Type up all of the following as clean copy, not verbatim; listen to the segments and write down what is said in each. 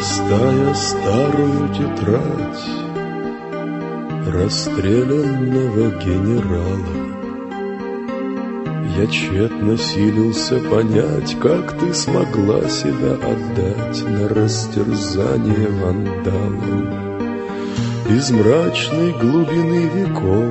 Листая старую тетрадь расстрелянного генерала, я тщетно силился понять, как ты смогла себя отдать на растерзание вандалам. Из мрачной глубины веков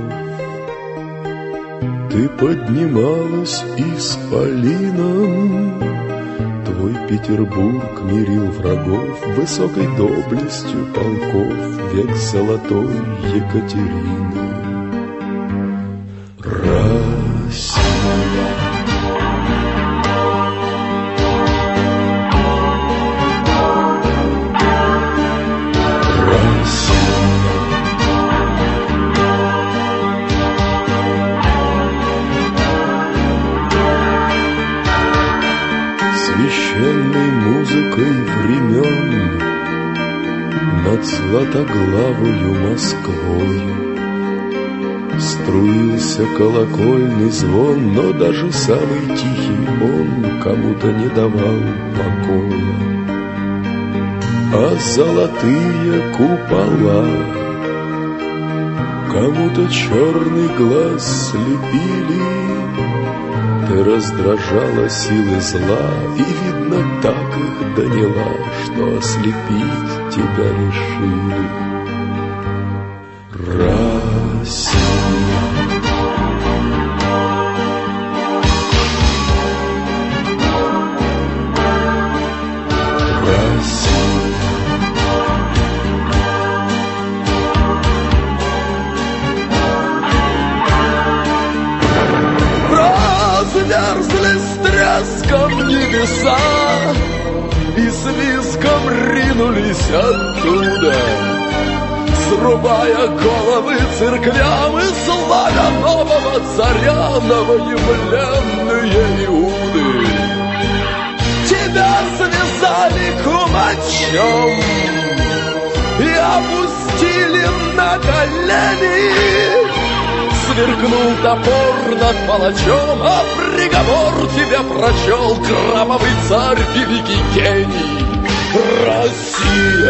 ты поднималась исполином. Твой Петербург мирил врагов высокой доблестью полков век золотой Екатерины. Россия. Священной музыкой времен над златоглавою Москвою струился колокольный звон, но даже самый тихий он кому-то не давал покоя. А золотые купола кому-то черный глаз слепили. Ты раздражала силы зла, и, видно, так их доняла, что ослепить тебя решили. Россия. Разверзли с треском небеса и с визгом ринулись оттуда, срубая головы церквям и славя нового царя новоявленные Иуды. Тебя связали кумачом и опустили на колени. Сверкнул топор над палачом, а приговор тебе прочел кровавый царь великий гений. Россия!